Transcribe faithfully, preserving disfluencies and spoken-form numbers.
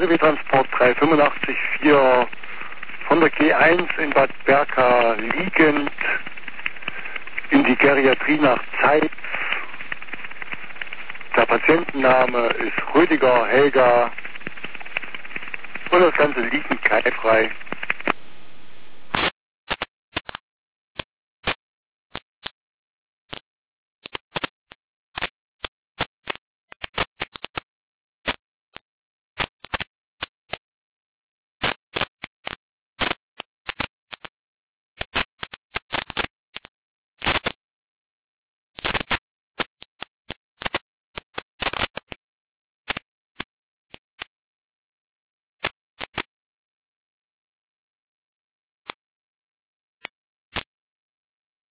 L W Transport drei fünf acht vier von der G eins in Bad Berka liegend in die Geriatrie nach Zeitz. Der Patientenname ist Rüdiger Helga und das Ganze liegend keimfrei.